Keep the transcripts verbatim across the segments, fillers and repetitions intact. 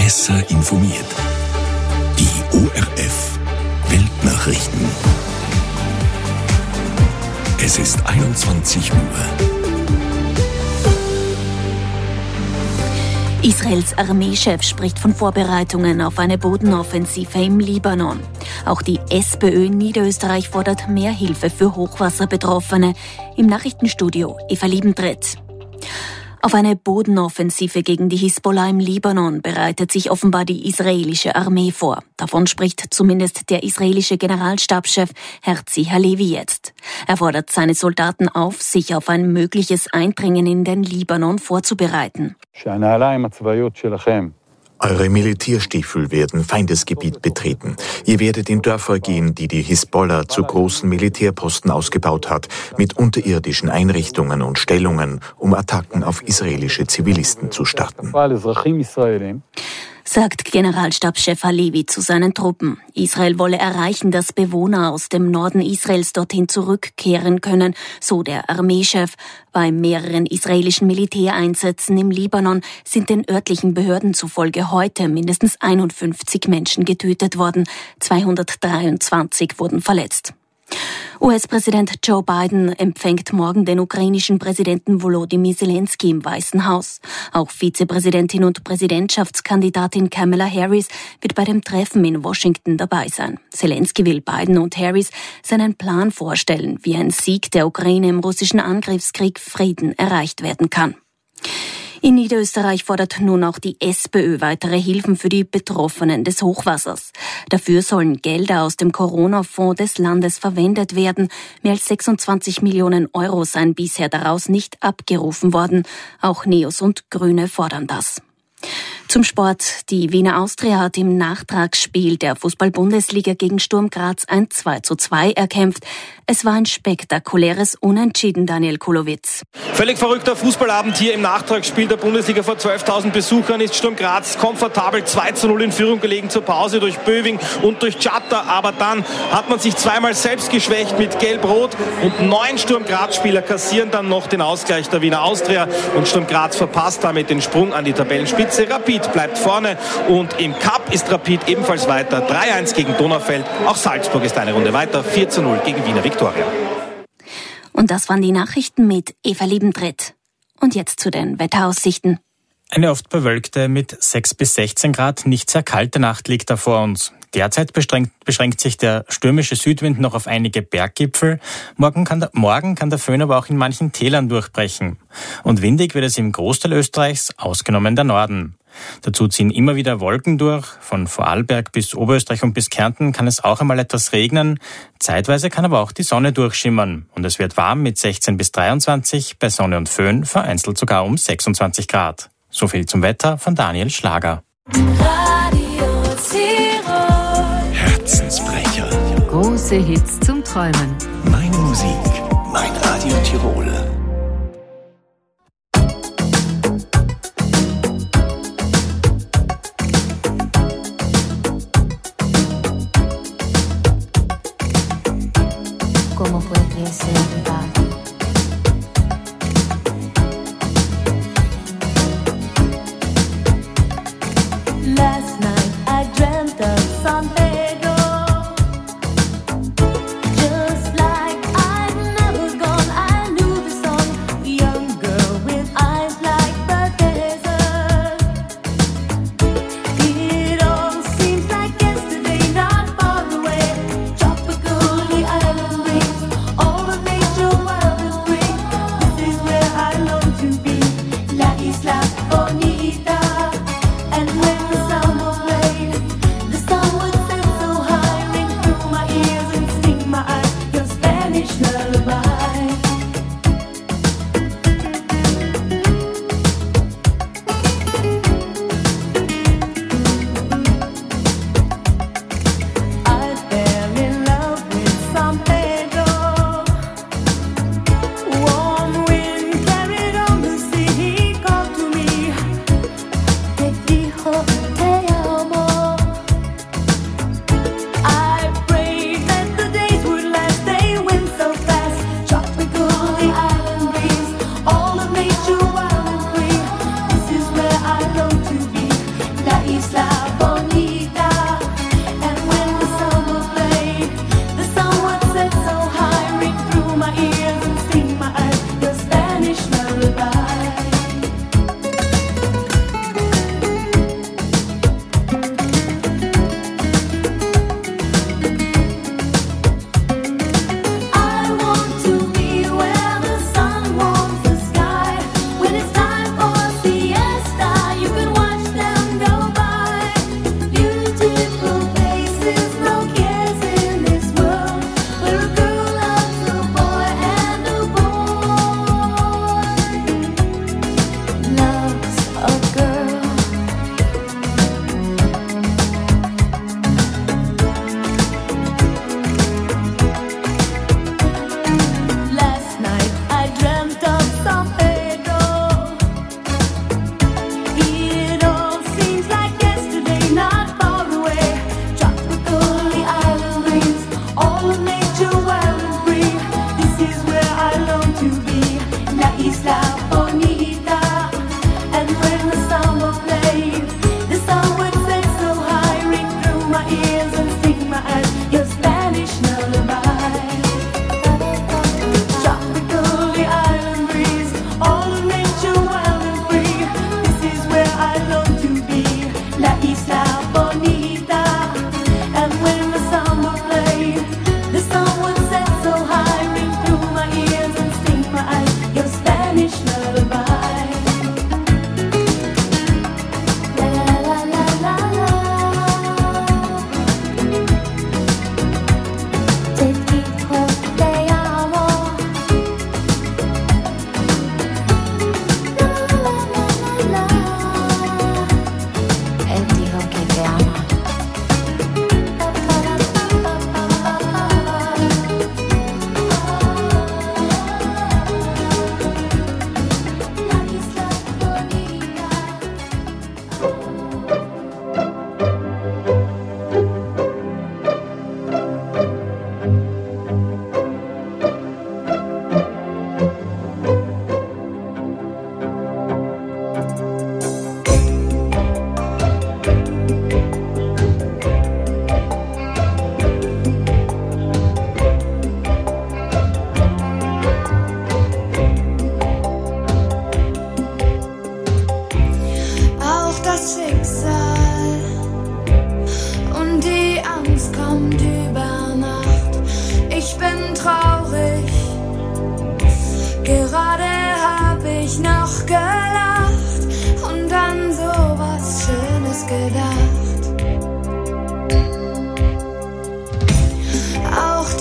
besser informiert. Die O R F Weltnachrichten. Es ist einundzwanzig Uhr. Israels Armeechef spricht von Vorbereitungen auf eine Bodenoffensive im Libanon. Auch die SPÖ in Niederösterreich fordert mehr Hilfe für Hochwasserbetroffene. Im Nachrichtenstudio Eva Liebentritt. Auf eine Bodenoffensive gegen die Hisbollah im Libanon bereitet sich offenbar die israelische Armee vor. Davon spricht zumindest der israelische Generalstabschef Herzi Halevi jetzt. Er fordert seine Soldaten auf, sich auf ein mögliches Eindringen in den Libanon vorzubereiten. Eure Militärstiefel werden Feindesgebiet betreten. Ihr werdet in Dörfer gehen, die die Hisbollah zu großen Militärposten ausgebaut hat, mit unterirdischen Einrichtungen und Stellungen, um Attacken auf israelische Zivilisten zu starten, sagt Generalstabschef Halevi zu seinen Truppen. Israel wolle erreichen, dass Bewohner aus dem Norden Israels dorthin zurückkehren können, so der Armeechef. Bei mehreren israelischen Militäreinsätzen im Libanon sind den örtlichen Behörden zufolge heute mindestens einundfünfzig Menschen getötet worden. zweihundertdreiundzwanzig wurden verletzt. U S-Präsident Joe Biden empfängt morgen den ukrainischen Präsidenten Volodymyr Zelensky im Weißen Haus. Auch Vizepräsidentin und Präsidentschaftskandidatin Kamala Harris wird bei dem Treffen in Washington dabei sein. Zelensky will Biden und Harris seinen Plan vorstellen, wie ein Sieg der Ukraine im russischen Angriffskrieg Frieden erreicht werden kann. In Niederösterreich fordert nun auch die SPÖ weitere Hilfen für die Betroffenen des Hochwassers. Dafür sollen Gelder aus dem Corona-Fonds des Landes verwendet werden. Mehr als sechsundzwanzig Millionen Euro seien bisher daraus nicht abgerufen worden. Auch Neos und Grüne fordern das. Zum Sport. Die Wiener Austria hat im Nachtragsspiel der Fußball-Bundesliga gegen Sturm Graz ein zwei zu zwei erkämpft. Es war ein spektakuläres Unentschieden, Daniel Kulowitz. Völlig verrückter Fußballabend hier im Nachtragsspiel der Bundesliga vor zwölftausend Besuchern ist Sturm Graz komfortabel zwei zu null in Führung gelegen zur Pause durch Böwing und durch Chatter. Aber dann hat man sich zweimal selbst geschwächt mit Gelb-Rot und neun Sturm Graz-Spieler kassieren dann noch den Ausgleich der Wiener Austria und Sturm Graz verpasst damit den Sprung an die Tabellenspitze. Rapid bleibt vorne und im Cup ist Rapid ebenfalls weiter. drei eins gegen Donaufeld. Auch Salzburg ist eine Runde weiter. vier zu null gegen Wiener Viktoria. Und das waren die Nachrichten mit Eva Liebentritt. Und jetzt zu den Wetteraussichten. Eine oft bewölkte mit sechs bis sechzehn Grad, nicht sehr kalte Nacht liegt da vor uns. Derzeit beschränkt, beschränkt sich der stürmische Südwind noch auf einige Berggipfel. Morgen kann, der, morgen kann der Föhn aber auch in manchen Tälern durchbrechen. Und windig wird es im Großteil Österreichs, ausgenommen der Norden. Dazu ziehen immer wieder Wolken durch. Von Vorarlberg bis Oberösterreich und bis Kärnten kann es auch einmal etwas regnen. Zeitweise kann aber auch die Sonne durchschimmern. Und es wird warm mit sechzehn bis dreiundzwanzig, bei Sonne und Föhn vereinzelt sogar um sechsundzwanzig Grad. So viel zum Wetter von Daniel Schlager. Radio Tirol. Herzensbrecher. Große Hits zum Träumen. Meine Musik, mein Radio Tirol. ¿Cómo fue que se va? Last night I dreamt of San Pedro, just like I'd never gone. I knew the song, young girl with eyes like the desert. It all seems like yesterday, not far away. Tropical, the island breeze, all of nature wild.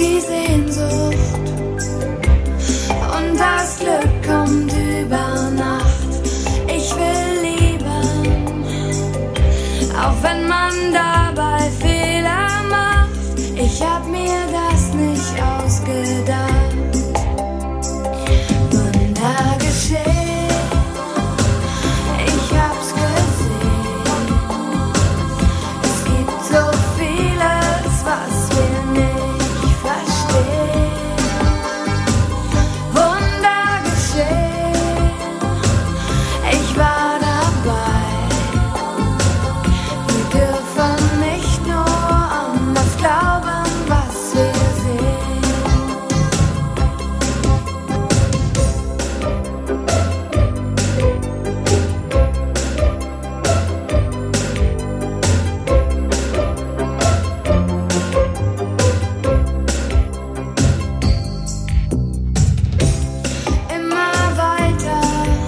die Sehnsucht und das Glück kommt über Nacht. Ich will lieben, auch wenn man dabei Fehler macht. Ich hab mir das nicht ausgedacht. Wunder geschehen, ich hab's gesehen. Es gibt so vieles, was wir nicht verstehen. Wunder geschehen, ich war dabei. Wir dürfen nicht nur an das glauben, was wir sehen. Immer weiter,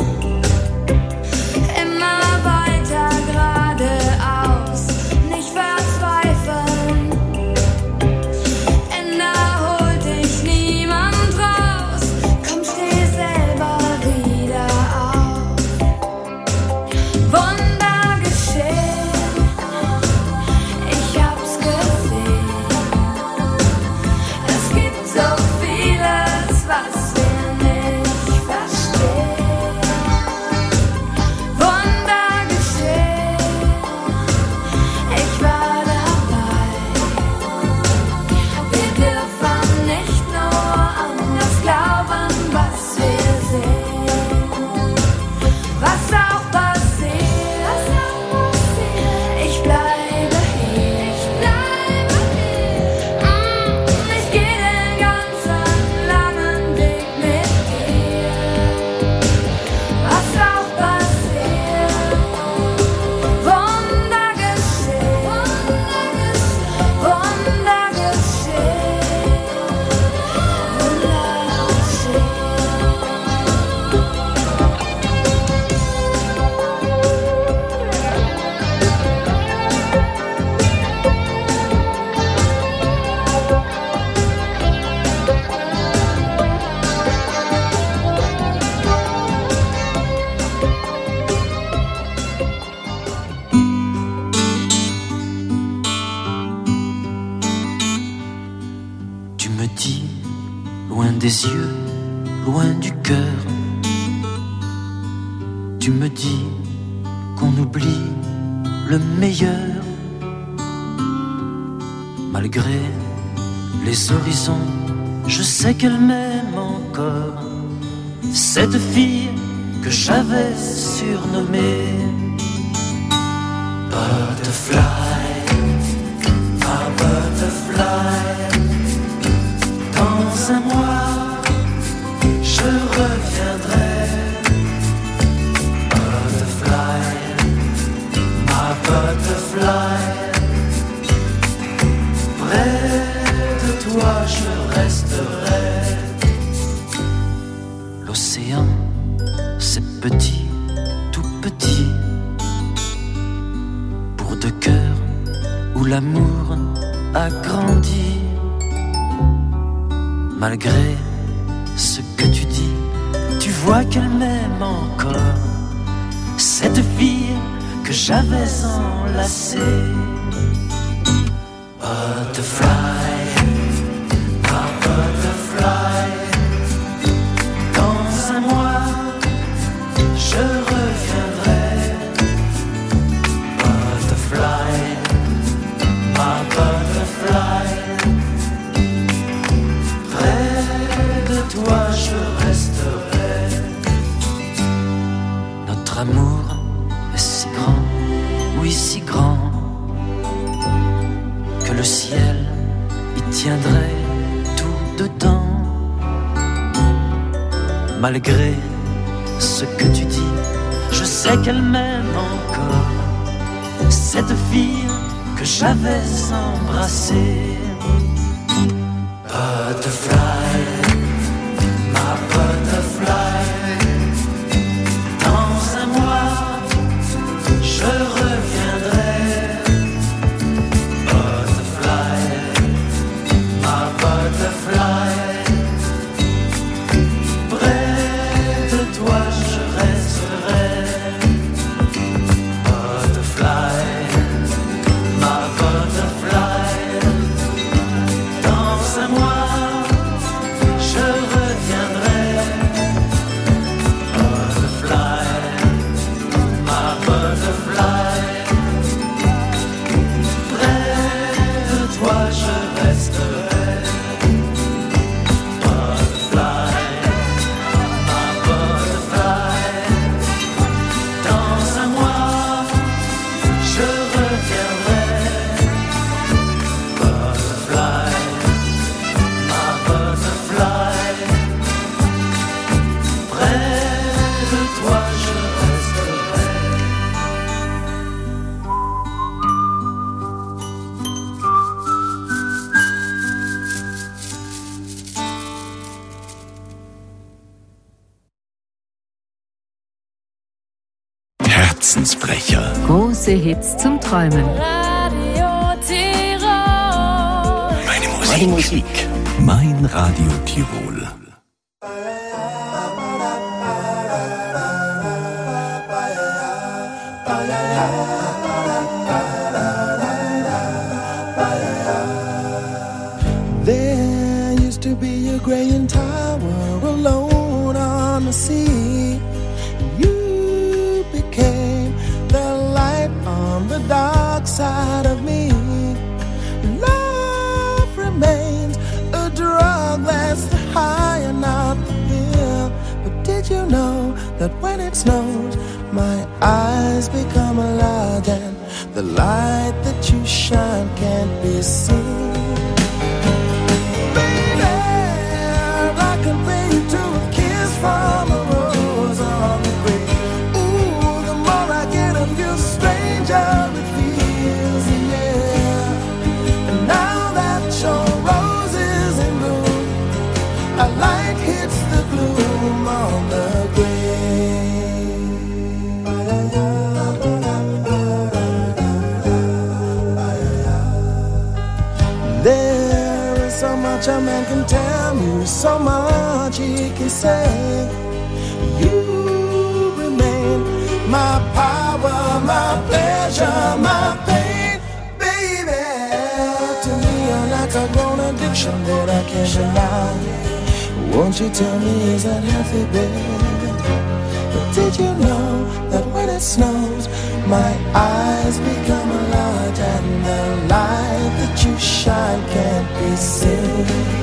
immer weiter geradeaus, nicht verzweifeln. Ende holt dich niemand raus. Komm, steh selber wieder auf. Wunder geschehen, ich hab's gesehen. Es gibt so vieles, was wir nicht verstehen. Wunder geschehen, ich war dabei. Wir dürfen nicht nur an das glauben, was wir sehen. Was auch passiert, ich bleibe hier. Mm, Ich geh den ganzen langen Weg mit dir. Was auch passiert, Wunder geschehen, Wunder geschehen, Wunder geschehen. Tu me dis, loin des yeux, loin du cœur. Tu me dis qu'on oublie le meilleur. Malgré les horizons, je sais qu'elle m'aime encore. Cette fille que j'avais surnommée Butterfly, ma butterfly. Dans un mois, je reviendrai. Butterfly, ma butterfly. Près de toi, je resterai. L'océan, c'est petit, tout petit. Pour deux cœurs où l'amour a grandi. Malgré ce que tu dis, tu vois qu'elle m'aime encore. Cette fille que j'avais enlacée. Butterfly, ma butterfly. Dans un mois, je reviendrai. Butterfly, ma butterfly. Toi je resterai. Notre amour est si grand, oui si grand, que le ciel y tiendrait tout dedans. Malgré ce que tu dis, je sais qu'elle m'aime encore. Cette fille que j'avais embrassée. Butterfly, ma butterfly. Dans un mois, je reviendrai. Butterfly, ma butterfly. Herzensbrecher. Große Hits zum Träumen. Radio Tirol. Meine Musik. Meine Musik. Mein Radio Tirol. There used to be a graying tower alone on the sea. You became the light on the dark side of me. Love remains a drug that's the high and not the pill. But did you know that when it snows, my eyes become large and the light that you shine can't be seen? From a rose on the grave. Ooh, the more I get of you, stranger it feels, yeah. And now that your rose is in bloom, a light hits the gloom on the grave. There is so much a man can tell me, so much he can say. You remain my power, my pleasure, my pain, baby. To me, you're like a grown addiction that I can't deny. Won't you tell me, is that healthy, baby? But did you know that when it snows, my eyes become large and the light that you shine can't be seen?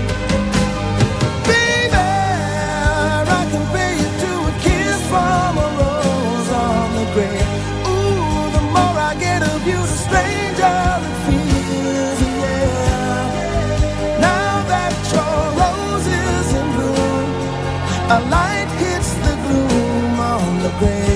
From a rose on the grave. Ooh, the more I get of you, the stranger it feels, yeah. Now that your rose is in bloom, a light hits the gloom on the grave.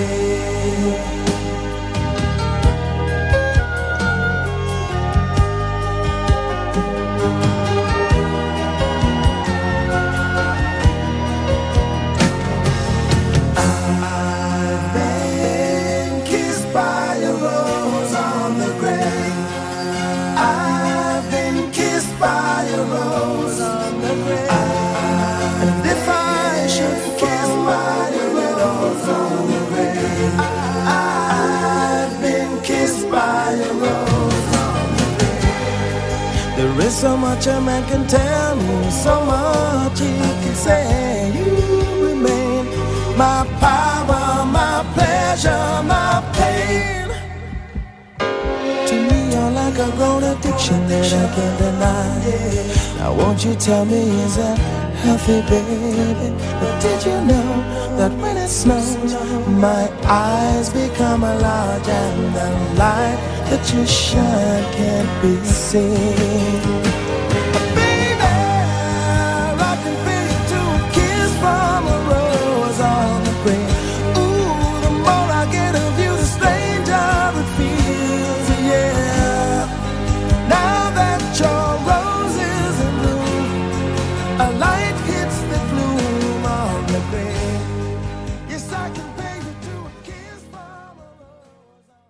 There is so much a man can tell me, so much he can say. You remain my power, my pleasure, my pain. To me, you're like a grown addiction that I can't deny. Now won't you tell me, is that healthy, baby? But did you know that when it snows, my eyes become large and the light that you shine can't be seen? Baby, I can feel you to a kiss from a rose on the grave. Ooh, the more I get of you, the stranger it feels, yeah. Now that your rose is in bloom, a light hits the gloom on the grave. Yes, I can pay you to a kiss from a rose on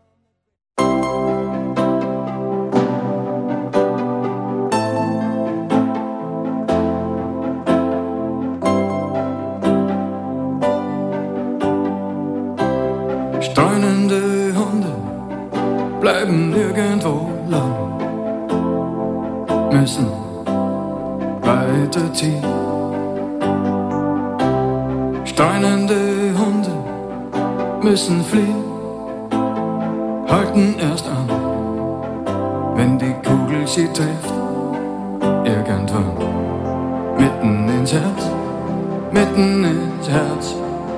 the Streunende Hunde bleiben nirgendwo lang, müssen weiterziehen. Streunende Hunde müssen fliehen, halten erst an, wenn die Kugel sie trifft. Irgendwann mitten ins Herz, mitten ins Herz.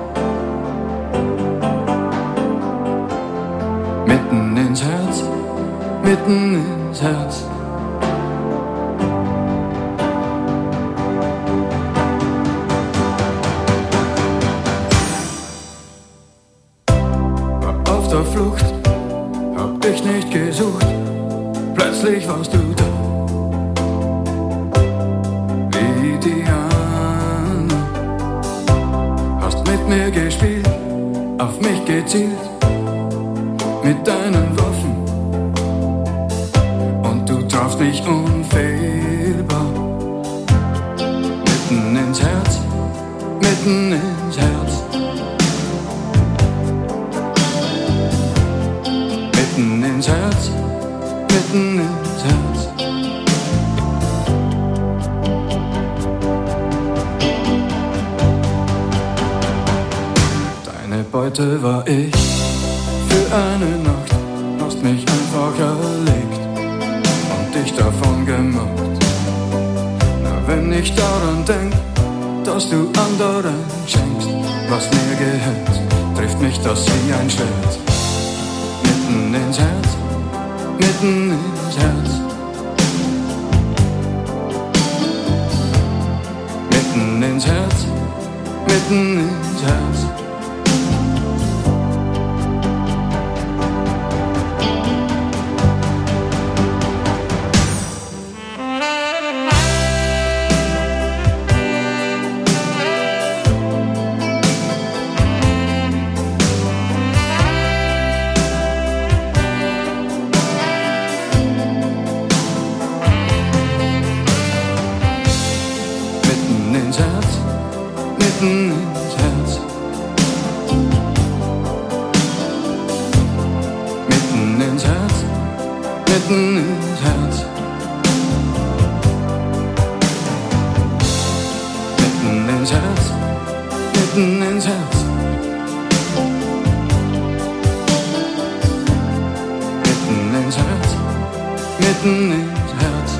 Mitten ins Herz, mitten ins Herz. War auf der Flucht, hab dich nicht gesucht, plötzlich warst du da. Wie Diana, hast mit mir gespielt, auf mich gezielt. mit deinen Waffen und du trafst mich unfehlbar. Mitten ins Herz, mitten ins Herz. Mitten ins Herz, mitten ins Herz. Deine Beute war ich für eine Nacht, hast mich einfach erlegt und dich davon gemacht. Na, wenn ich daran denk, dass du anderen schenkst, was mir gehört, trifft mich das wie ein Schwert. Mitten ins Herz, mitten ins Herz. Mitten ins Herz, mitten ins Herz. Mitten ins Herz. Mitten ins Herz, mitten ins Herz. Mitten ins Herz, mitten ins Herz. Mitten ins Herz, mitten ins Herz.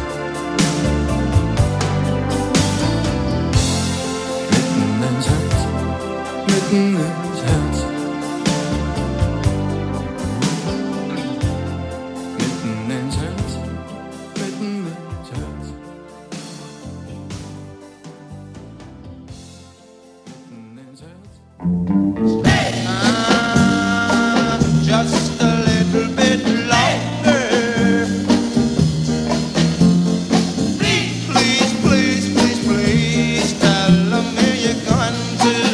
Mitten ins Herz. Mitten ins Herz. Mitten ins Herz. Mitten ins Herz. Stay. Ah, just a little bit longer. Please, please, please, please, please tell me you're going to.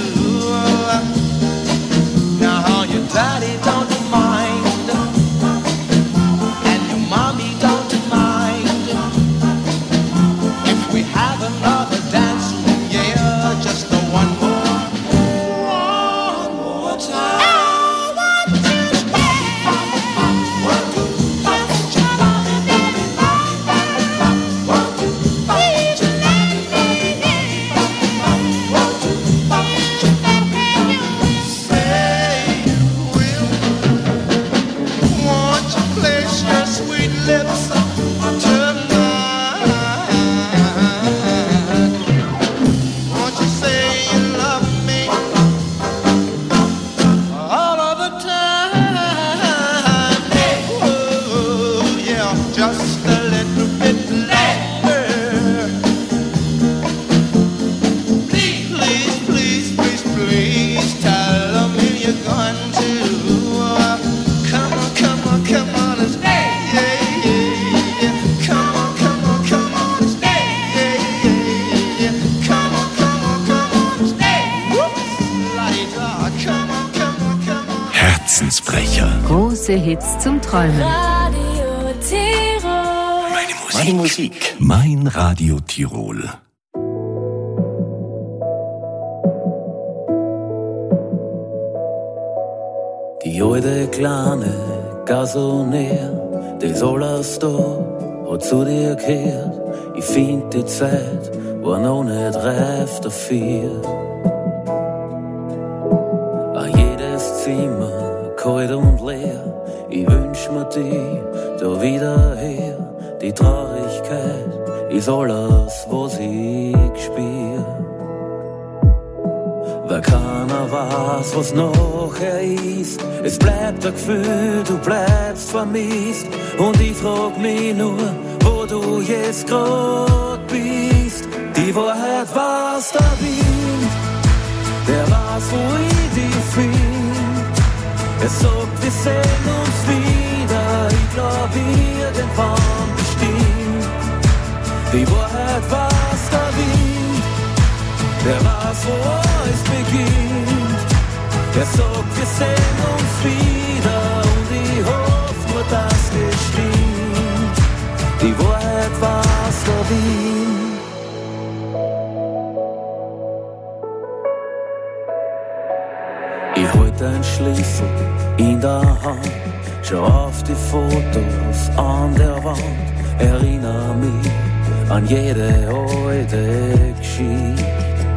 Daddy don't mind, and your mommy don't mind, if we have another dance, yeah, just the one more, one more time. I want to stay. Want to want you, baby, want to want you, baby, want to want you, baby, say. Place your sweet lips tonight. Won't you say you love me all of the time? Oh, yeah, just a little bit longer. Please, please, please, please, please tell me you're going to. Come on, come on, come on and stay. Yeah, yeah, yeah. Come on, come on, come on and stay. Yeah, yeah, yeah. Come on, come on, come on and stay. Whoops, la-di-da. Come on, come on, come on. Herzensbrecher. Große Hits zum Träumen. Radio Tirol. Meine Musik. Meine Musik. Mein Radio Tirol. Die alte kleine Gasoneer, das alles da hat zu dir gehört. Ich find die Zeit war noch nicht reif dafür. Auch jedes Zimmer kalt und leer, ich wünsch mir die da wieder her. Die Traurigkeit ist alles, was ich spür. Weil keiner weiß, was nachher ist. Es bleibt ein Gefühl, du bleibst vermisst. Und ich frag mich nur, wo du jetzt grad bist. Die Wahrheit weiß der Wind, der weiß, wo ich dich find. Es sagt, wir sehen uns wieder, ich glaub irgendwann bestimmt. Die Wahrheit weiß der Wind, der weiß, wo alles beginnt. Er sagt, wir sehen uns wieder und ich das gestimmt. Die Wahrheit war's der Wien. Ich halte ein Schlüssel in der Hand, schau auf die Fotos an der Wand, erinnere mich an jede alte Geschichte.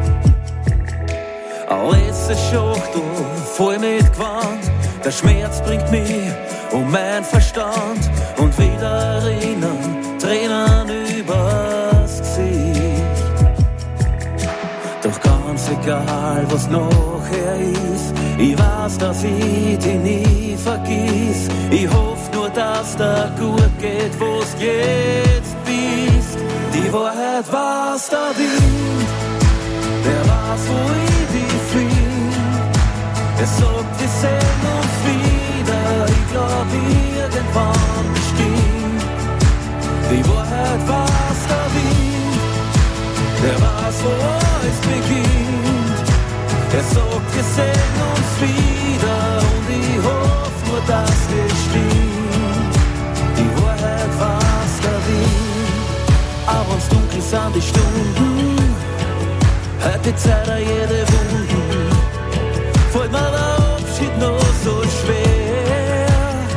Alles ist Schachtel, voll mit Gewand, der Schmerz bringt mich um mein Verstand und wieder erinnern, Tränen übers Gesicht. Doch ganz egal, was nachher ist, ich weiß, dass ich dich nie vergiss. Ich hoffe nur, dass dir gut geht, wo's jetzt bist. Die Wahrheit war's der Wind, der weiß, wo ich dich find. Er sagt, wir sehen uns wieder, ich glaub irgendwann bestimmt. Die Wahrheit war's der Wind, der weiß, wo alles beginnt. Er sagt, wir sehen uns wieder und ich hoffe nur, dass es stimmt. Die Wahrheit war's der Wind, aber wenn's dunkel sind die Stunden, hört die Zeit an jede Wunden. Fällt mir der Abschied noch so schwer,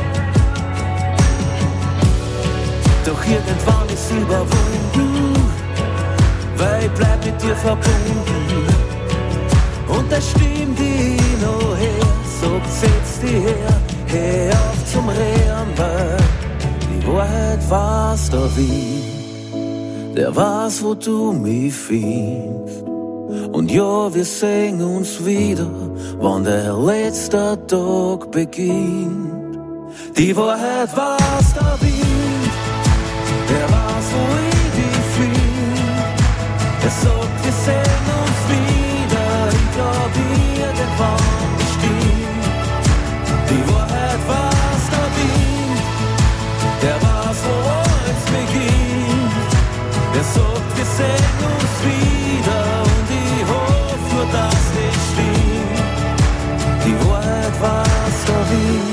doch irgendwann ist überwunden, weil ich bleib mit dir verbunden. Und das stimmt die noch her, sagt, setz dich her, hör auf zum Rehren, weil die Wahrheit war's der Wind, der weiß, wo du mich findest. Und ja, wir sehen uns wieder, wann der letzte Tag beginnt. Die Wahrheit war's der Wind, der weiß, wo ich dich find. Er sagt, wir sehen uns wieder, ich glaub irgendwann bestimmt. Die Wahrheit war's der Wind, der weiß, wo alles beginnt. Er sagt, wir sehen uns wieder und ich hoffe nur, dass es stimmt. Die Wahrheit war's der Wind.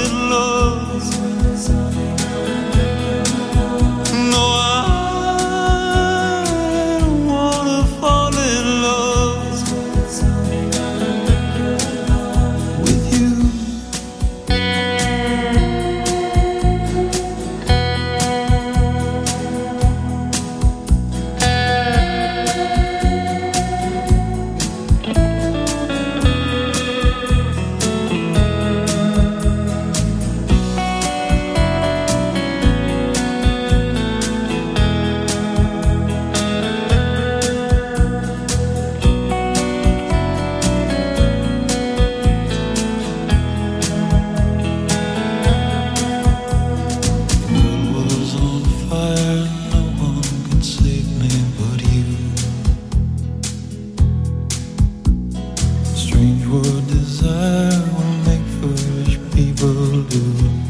No, I strange what desire will make foolish people do.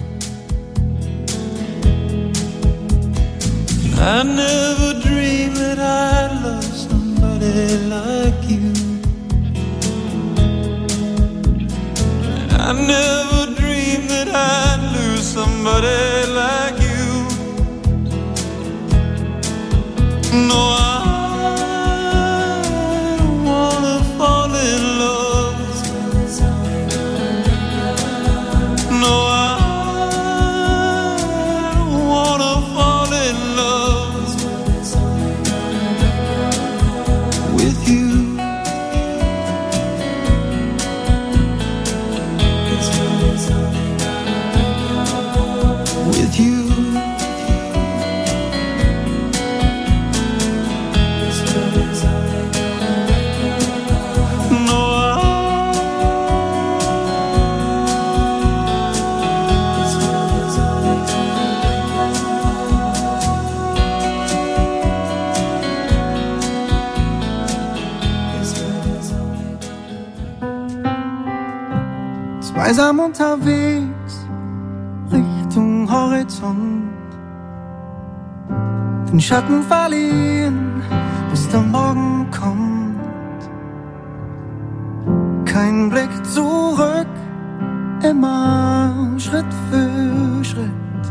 I never dreamed that I'd love somebody like you. I never dreamed that I'd lose somebody like you. No, I don't wanna fall in love. No, I don't wanna fall in love with you. With you. Zweisam unterwegs Richtung Horizont, den Schatten verlieren, bis der Morgen kommt. Kein Blick zurück, immer Schritt für Schritt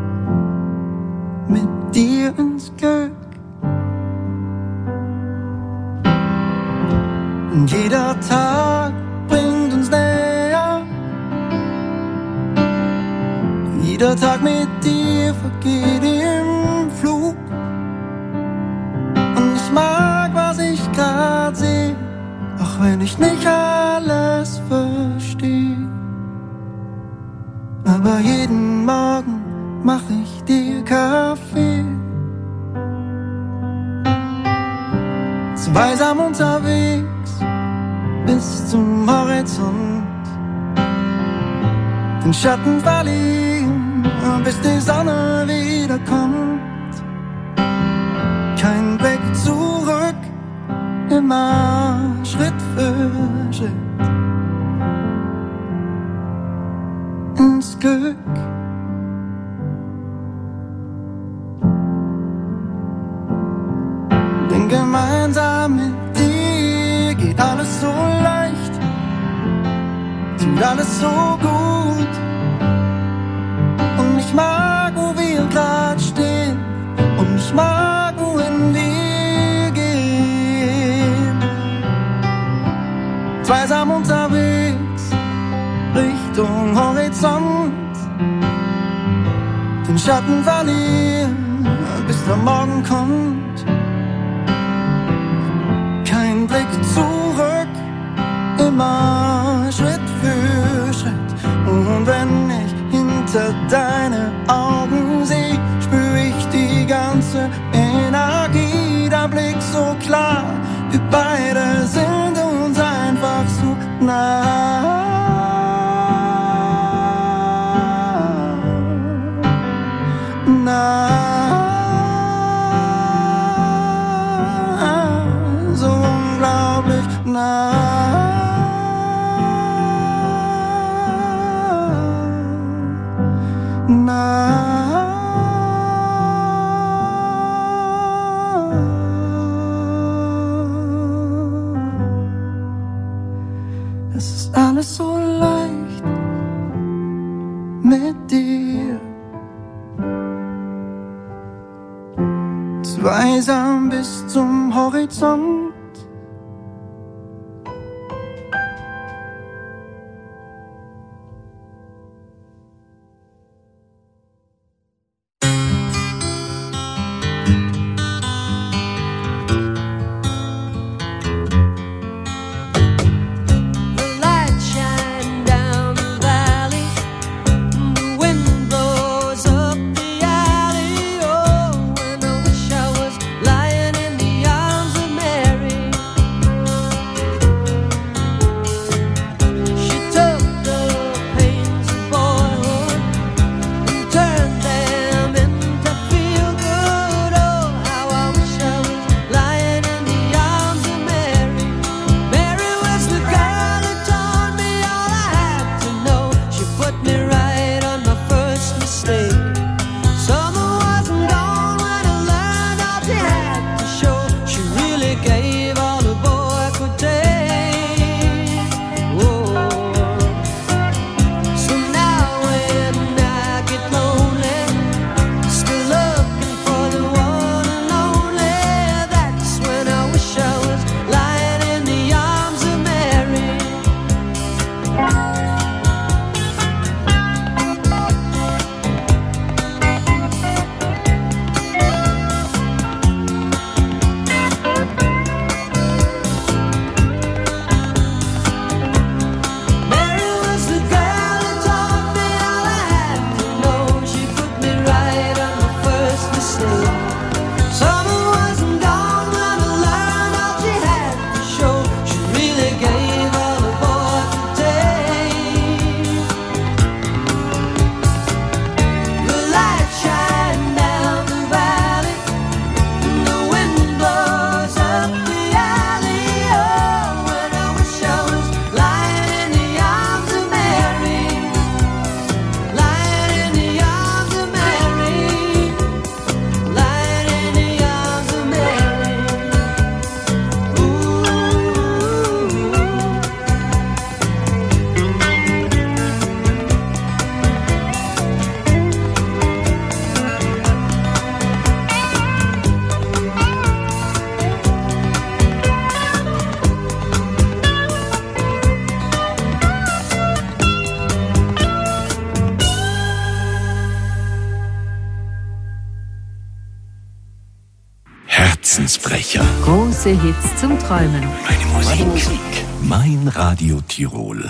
mit dir ins Glück. Und jeder Tag bringt uns näher. Jeder Tag mit dir vergeht im Flug. Und ich mag, was ich grad seh, auch wenn ich nicht alles versteh. Aber jeden Morgen mach ich dir Kaffee. Zweisam unterwegs bis zum Horizont, den Schatten verlieren, bis die Sonne wiederkommt. Kein Blick zurück, immer Schritt für Schritt ins Glück. Denn gemeinsam mit dir geht alles so leicht, tut alles so gut. Und ich mag, wo wir grad stehen, und ich mag, wohin wir gehen. Zweisam unterwegs Richtung Horizont, den Schatten verlieren, bis der Morgen kommt. Kein Blick zurück, immer Schritt für Schritt. Und wenn ich hinter deine Augen seh, spür ich die ganze Energie. Der Blick so klar, wir beide sind uns einfach so nah. Nah. So unglaublich nah. Es ist alles so leicht mit dir. Zweisam bis zum Horizont. Lying in the arms of Mary. Herzensbrecher. Große Hits zum Träumen. Meine Musik. Musik. Mein Radio Tirol.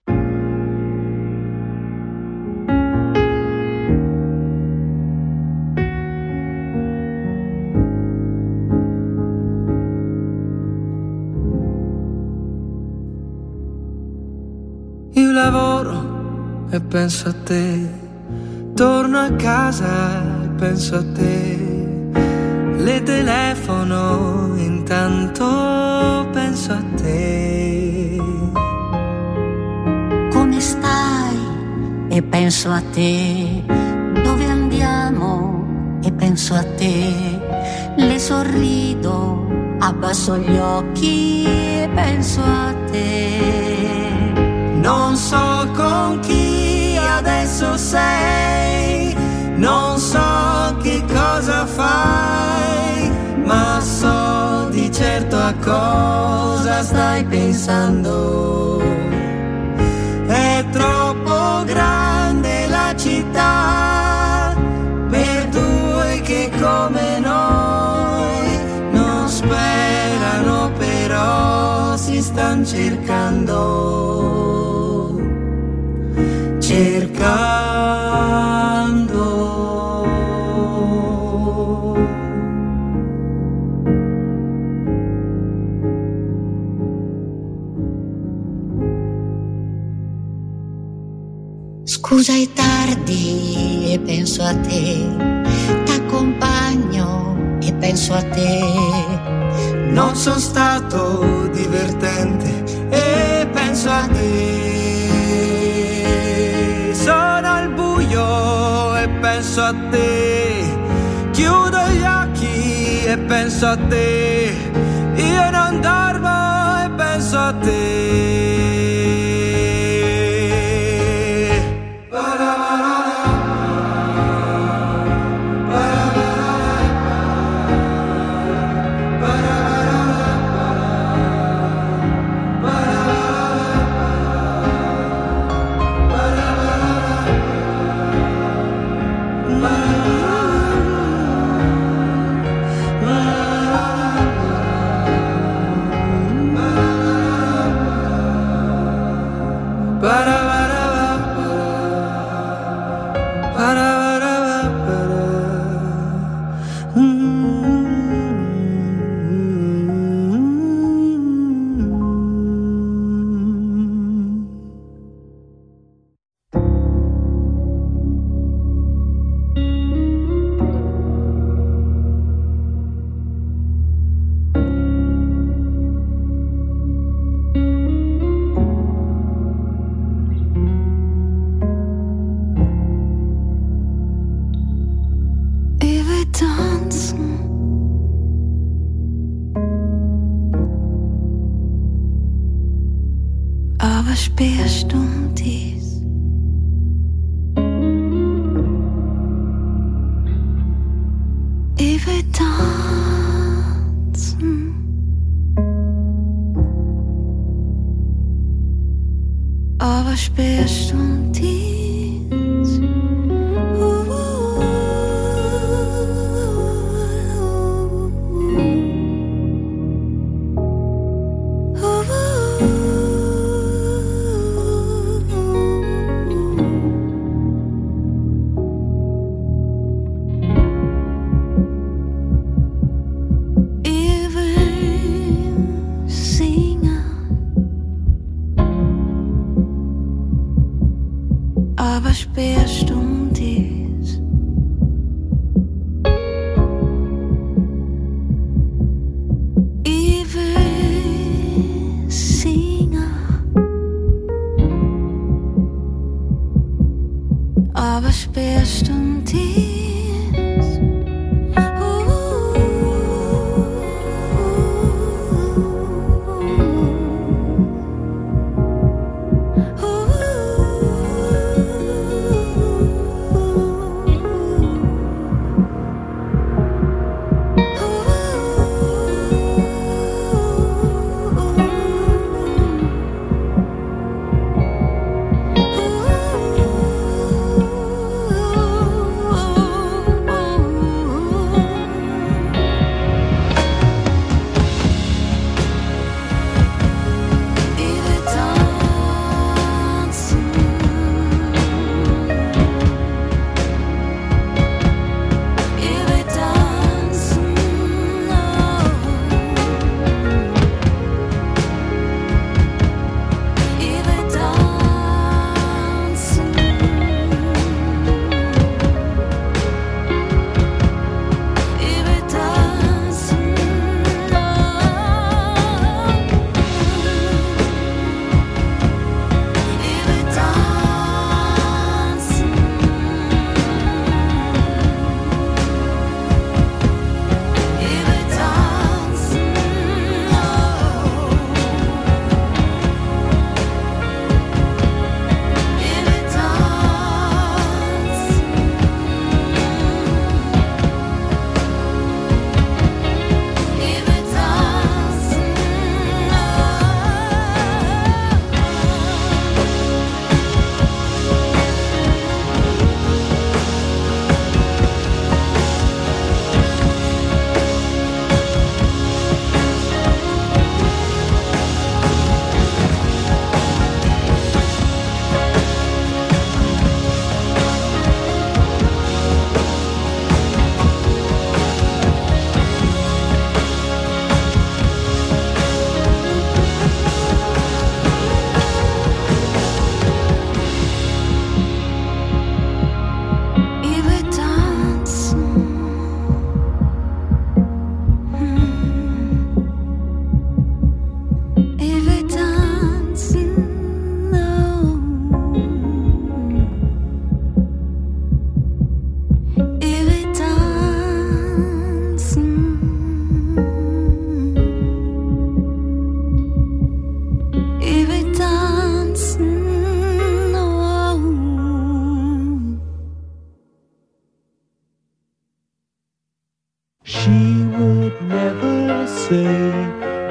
Io lavoro e penso a te, torno a casa e penso a te, le telefono intanto penso a te. Come stai? E penso a te. Dove andiamo? E penso a te. Le sorrido, abbasso gli occhi e penso a te. Non so con chi adesso sei, non so che cosa fai, ma so di certo a cosa stai pensando. È troppo grande la città per due che come noi non sperano, però si stan cercando. Cercando. Scusa è tardi e penso a te, t'accompagno e penso a te. Non sono stato divertente e penso a te. Sono al buio e penso a te, chiudo gli occhi e penso a te, io non dormo e penso a te.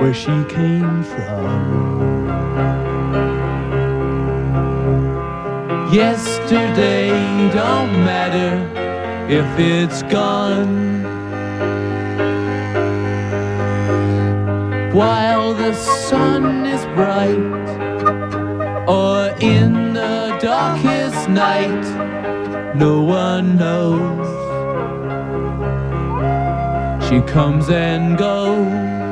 where she came from. Yesterday don't matter if it's gone. While the sun is bright, or in the darkest night, no one knows. She comes and goes.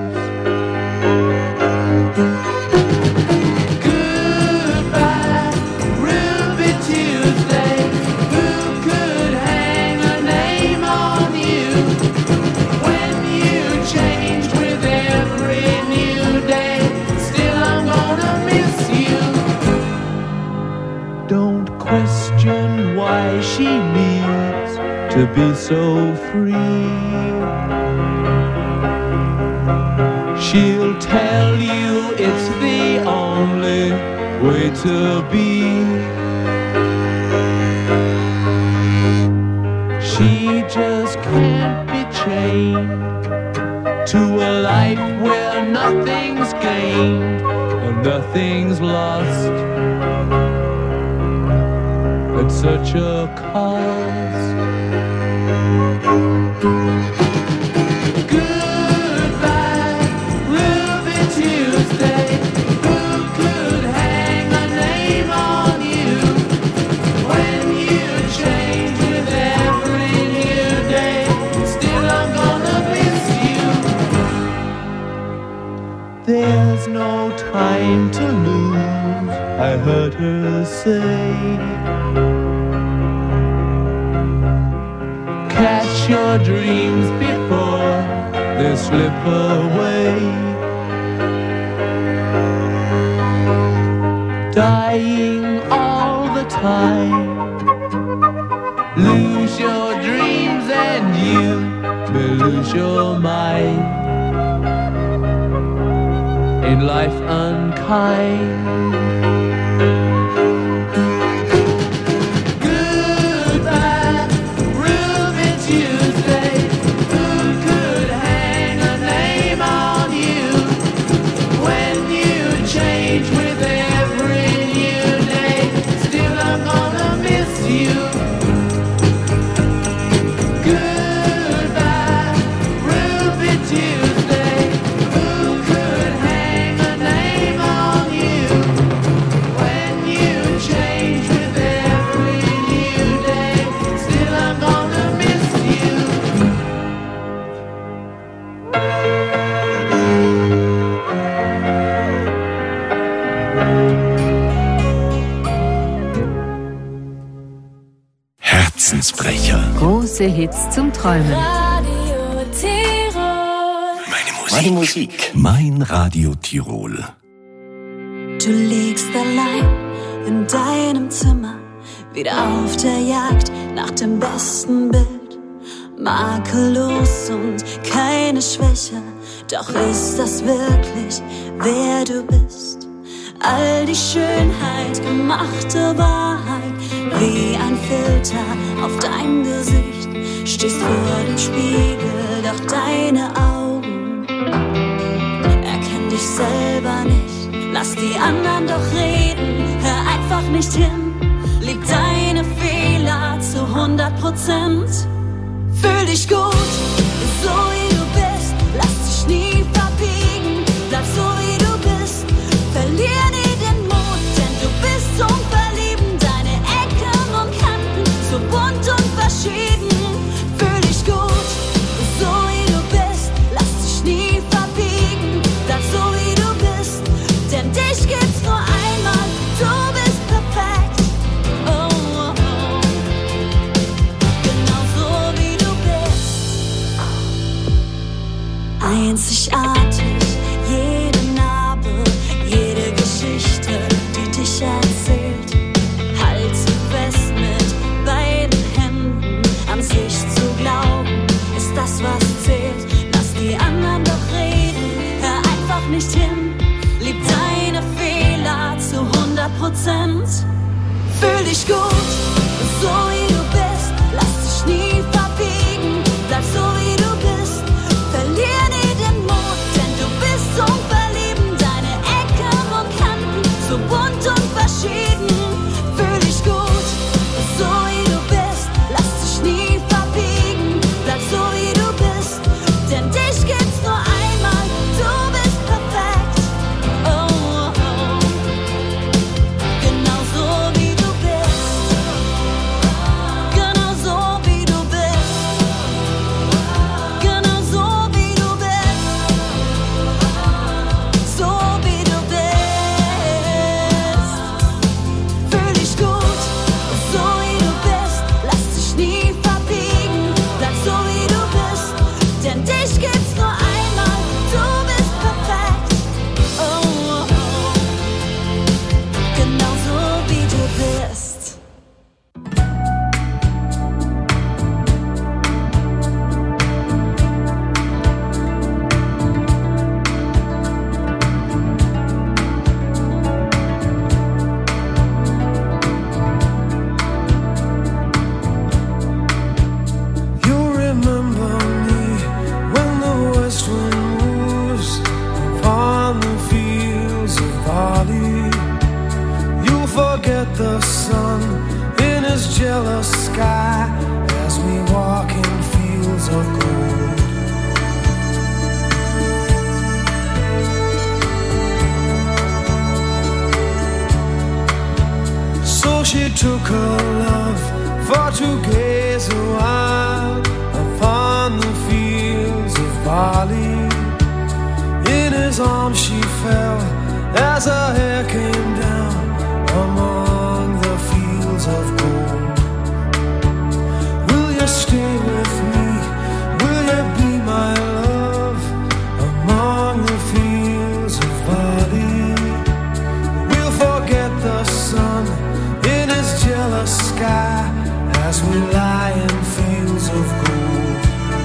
Goodbye, Ruby Tuesday. Who could hang a name on you when you changed with every new day? Still I'm gonna miss you. Don't question why she needs to be so free. She'll tell you it's the only way to be. She just can't be chained to a life where nothing's gained and nothing's lost at such a cost. There's no time to lose, I heard her say. Catch your dreams before they slip away. Dying all the time. Lose your dreams and you may lose your mind. In life unkind. Goodbye, Ruby Tuesday. Who could hang a name on you when you change with every new day? Still I'm gonna miss you. Goodbye, Ruby Tuesday. Who could hang a name on you when you change with every new day? Still I'm gonna miss you. Herzensbrecher. Große Hits zum Träumen. Radio Tirol. Meine Musik. Meine Musik. Mein Radio Tirol. Du liegst allein in deinem Zimmer, wieder auf der Jagd nach dem besten Bild. Makellos und keine Schwäche, doch ist das wirklich, wer du bist? All die Schönheit, gemachte Wahrheit, wie ein Filter auf dein Gesicht. Stehst vor dem Spiegel, doch deine Augen erkennen dich selber nicht. Lass die anderen doch reden, hör einfach nicht hin. Lieb deine Fehler zu hundert Prozent. Fühl dich gut, so wie du bist. Lass dich nie verbiegen, bleib so wie du bist. Verlier nie den Mut, denn du bist zum Verlieben. Deine Ecken und Kanten, so bunt und verschieden. Fühl dich gut, so wie du bist. Lass dich nie verbiegen, bleib so wie du bist. Denn dich gibt's nur einmal, du bist perfekt. Oh, oh, oh. Genau so wie du bist. Einzigartig, jede Narbe, jede Geschichte, die dich erzählt. Halte fest mit beiden Händen, an sich zu glauben, ist das, was zählt. Lass die anderen doch reden, hör einfach nicht hin. Lieb deine Fehler zu hundert Prozent. Fühl dich gut, so wie du bist. Lass dich nie verbiegen, bleib so wie du bist. Verlier nie den Mut, denn du bist so verschieden. Fühl dich gut, so wie du bist. Lass dich nie verbiegen. Bleib so wie du bist, denn dich gibt's nur einmal. Du bist perfekt. Oh, oh, oh. Genau so wie du bist. Genau so wie du bist. Genau so wie du bist. So wie du bist. Fühl dich gut, so wie du bist. Lass dich nie verbiegen. Bleib so wie du bist, denn dich gibt's nur einmal. Du bist perfekt. Oh, oh, oh. Genau so wie du bist. You remember me when the west wind moves upon the fields of barley. You forget the sun in his jealous sky as we walk in fields of gold. So she took her love for to gaze a while upon the fields of barley. In his arms she fell as her hair came down among the fields of gold. Will you stay with me? Will you be my love among the fields of barley? We'll forget the sun in his jealous sky as we lie in fields of gold.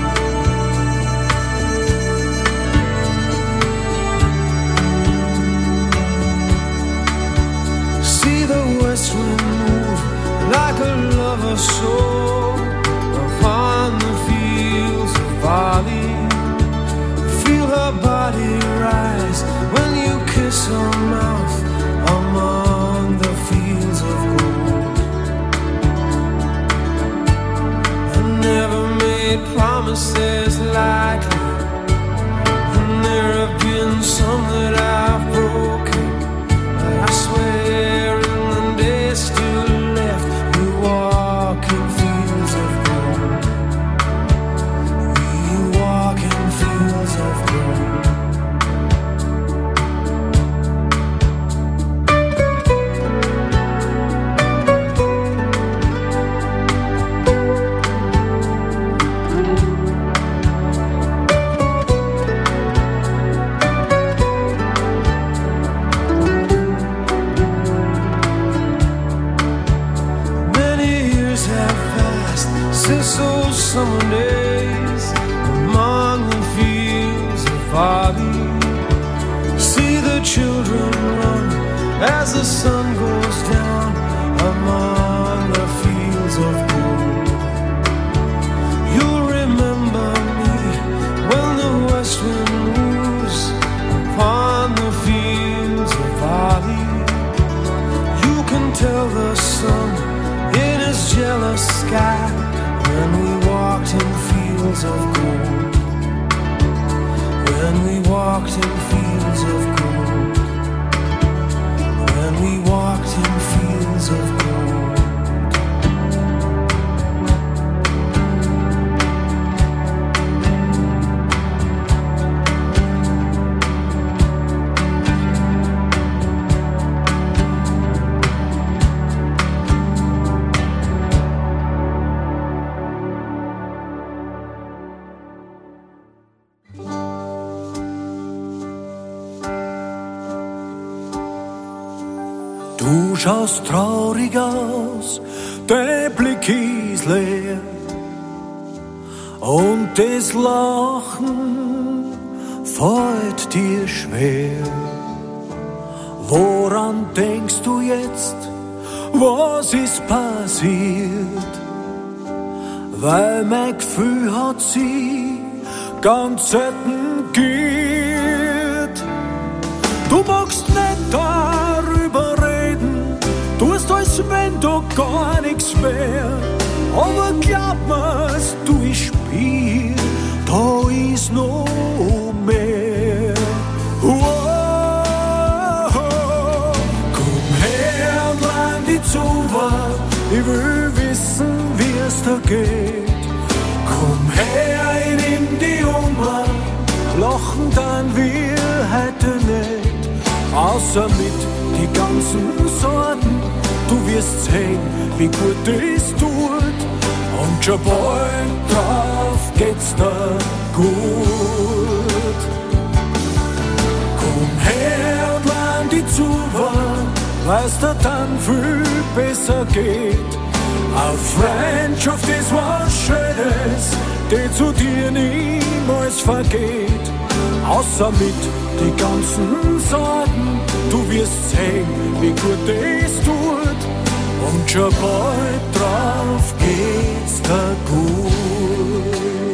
See the west wind move like a lover's soul upon the fields of barley. Feel her body rise when you kiss her mouth among the fields of gold. I never made promises lightly, and there have been some that I've broken. But I swear in the days still left, we walk in fields of gold. We walk in fields of gold. Many years have passed since those summer days among the fields of barley. See the children run as the sun goes down among the fields of gold. You'll remember me when the west wind moves upon the fields of barley. You can tell the sun in his jealous sky when we walked in fields of gold. When we walked in fields of gold. When we walked in fields of gold. Du schaust traurig aus, der Blick ist leer und das Lachen fällt dir schwer. Woran denkst du jetzt? Was ist passiert? Weil mein Gefühl hat sie ganz selten geht. Du magst nicht darüber reden, doch gar nix wär. Aber glaub mir's, du, ich spiel, da ist noch mehr. Wow, komm her und lern die Zuwa, ich will wissen, wie es da geht. Komm her, ich nimm die Oma, lachen dann wir heute nicht. Außer mit die ganzen Sorgen, du wirst sehen, wie gut es tut. Und schon bald drauf geht's dir gut. Komm her und lern die Zuwa, weil's dir dann viel besser geht. Eine Freundschaft ist was Schönes, die zu dir niemals vergeht. Außer mit die ganzen Sorgen, du wirst sehen, wie gut es tut. Und schon bald drauf geht's dir gut.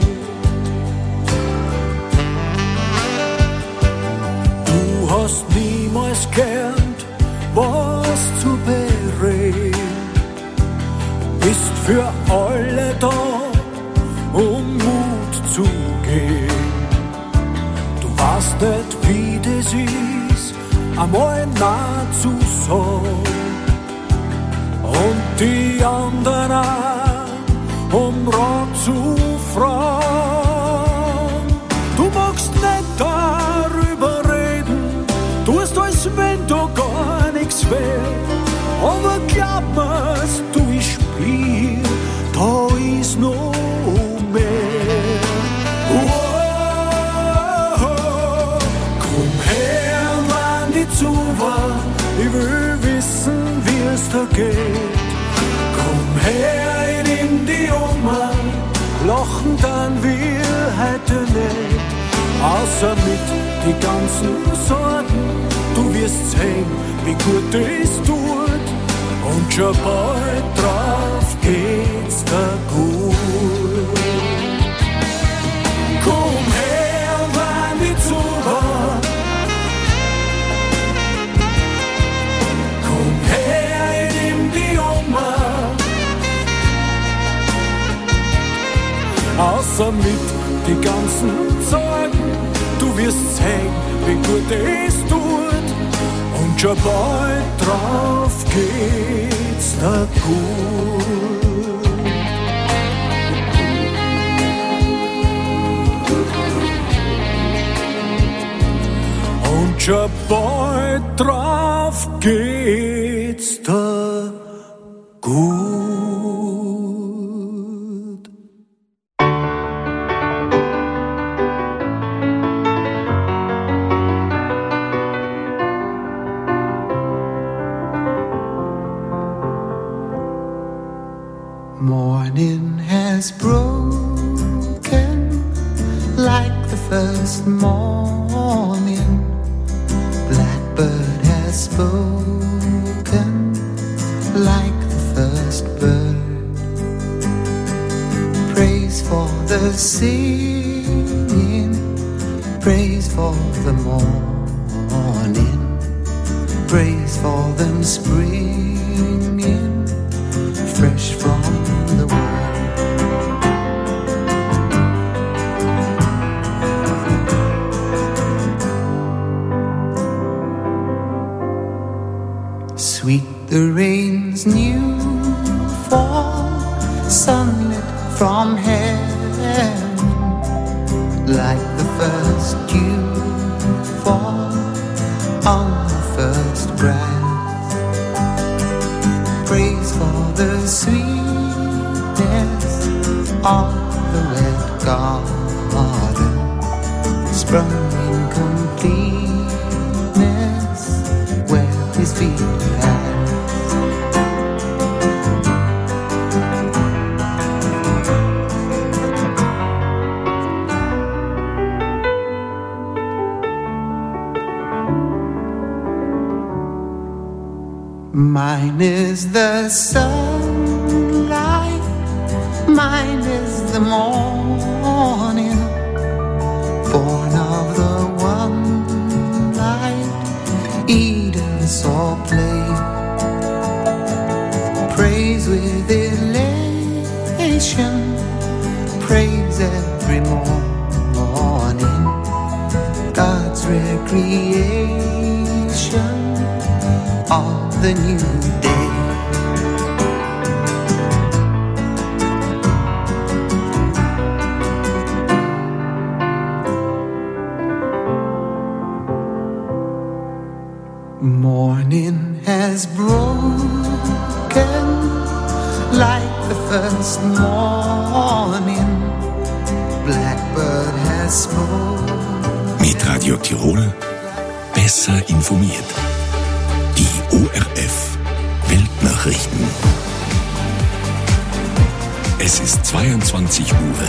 Du hast niemals gelernt, was zu bereden. Bist für alle da, um Mut zu gehen. Du weißt nicht, wie das ist, einmal nah zu sagen. Und die anderen auch, um Rat zu fragen. Du magst nicht darüber reden, tust, als wenn da gar nichts wär. Aber glaub mir's, du, ich spiel, da ist noch mehr. Wow, komm her, lern die Zuwa, ich will wissen, wie es da geht. Komm her, ich nimm die Oma, lachen dann wir heute nicht. Außer mit die ganzen Sorgen, du wirst sehen, wie gut es tut. Und schon bald drauf geht's dir gut. Komm her und lern die Zuwa. Komm her, ich nimm die Oma. Außer mit die ganzen Sorgen, du wirst sehen, wie gut es tut. Und schon bald drauf geht's dir gut. Und schon bald drauf geht's dir gut. Morning has broken like the first morning. Blackbird has spoken like the first bird. Praise for the singing, praise for the morning, praise for them springing fresh from the world. Sweet the rain's new fall, sunlit from heaven, like the first dew fall on the first grass. Praise for the sweetness of the wet garden, sprung in completeness where his feet pass. Mine is the sunlight, mine is the morning, born of the one light Eden saw play. praise with elation, praise every morning, God's recreation of the new day. Morning has broken like the first morning. Blackbird has spoken. Mit Radio Tirol besser informiert. Die O R F Weltnachrichten. Es ist zweiundzwanzig Uhr.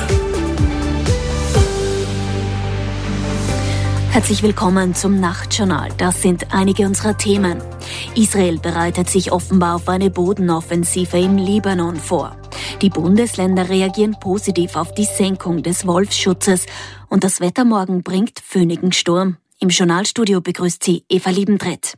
Herzlich willkommen zum Nachtjournal. Das sind einige unserer Themen. Israel bereitet sich offenbar auf eine Bodenoffensive im Libanon vor. Die Bundesländer reagieren positiv auf die Senkung des Wolfsschutzes. Und das Wetter morgen bringt föhnigen Sturm. Im Journalstudio begrüßt sie Eva Liebendrett.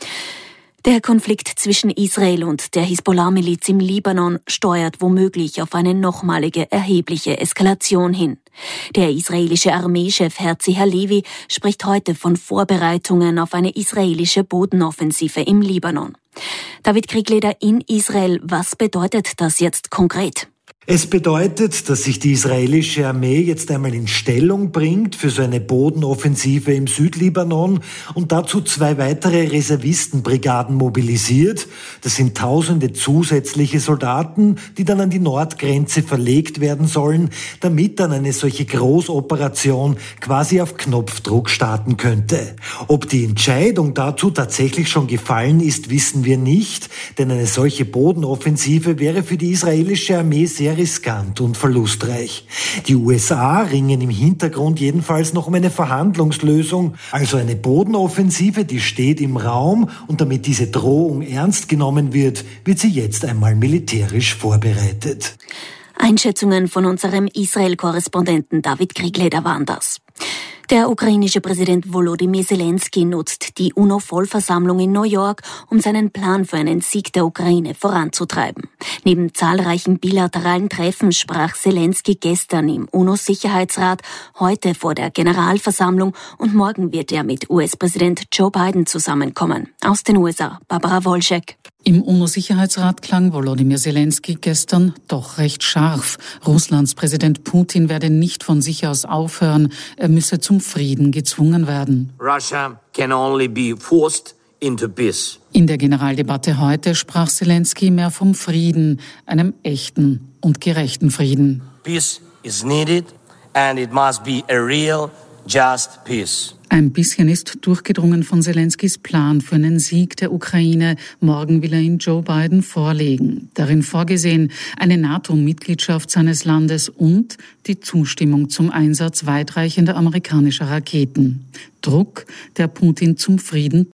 Der Konflikt zwischen Israel und der Hisbollah-Miliz im Libanon steuert womöglich auf eine nochmalige erhebliche Eskalation hin. Der israelische Armeechef Herzi Halevi spricht heute von Vorbereitungen auf eine israelische Bodenoffensive im Libanon. David Kriegleder in Israel, was bedeutet das jetzt konkret? Es bedeutet, dass sich die israelische Armee jetzt einmal in Stellung bringt für so eine Bodenoffensive im Südlibanon und dazu zwei weitere Reservistenbrigaden mobilisiert. Das sind tausende zusätzliche Soldaten, die dann an die Nordgrenze verlegt werden sollen, damit dann eine solche Großoperation quasi auf Knopfdruck starten könnte. Ob die Entscheidung dazu tatsächlich schon gefallen ist, wissen wir nicht, denn eine solche Bodenoffensive wäre für die israelische Armee sehr riskant und verlustreich. Die U S A ringen im Hintergrund jedenfalls noch um eine Verhandlungslösung, also eine Bodenoffensive, die steht im Raum und damit diese Drohung ernst genommen wird, wird sie jetzt einmal militärisch vorbereitet. Einschätzungen von unserem Israel-Korrespondenten David Kriegleder waren das. Der ukrainische Präsident Volodymyr Zelensky nutzt die UNO-Vollversammlung in New York, um seinen Plan für einen Sieg der Ukraine voranzutreiben. Neben zahlreichen bilateralen Treffen sprach Zelensky gestern im UNO-Sicherheitsrat, heute vor der Generalversammlung und morgen wird er mit U S-Präsident Joe Biden zusammenkommen. Aus den U S A, Barbara Wolschek. Im UNO-Sicherheitsrat klang Volodymyr Zelensky gestern doch recht scharf. Russlands Präsident Putin werde nicht von sich aus aufhören, er müsse zum Frieden gezwungen werden. Russia can only be forced into peace. In der Generaldebatte heute sprach Zelensky mehr vom Frieden, einem echten und gerechten Frieden. Peace is needed and it must be a real, just peace. Ein bisschen ist durchgedrungen von Zelenskys Plan für einen Sieg der Ukraine. Morgen will er ihn Joe Biden vorlegen. Darin vorgesehen eine NATO-Mitgliedschaft seines Landes und die Zustimmung zum Einsatz weitreichender amerikanischer Raketen. Druck, der Putin zum Frieden